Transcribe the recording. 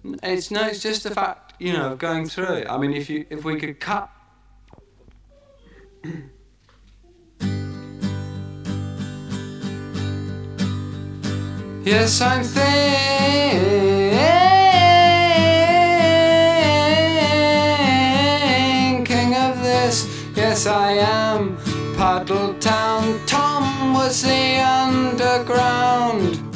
It's just the fact, you know, of going through it. I mean, if we could cut. Yes, I'm thinking of this. Yes, I am. Puddletown Tom was the underground.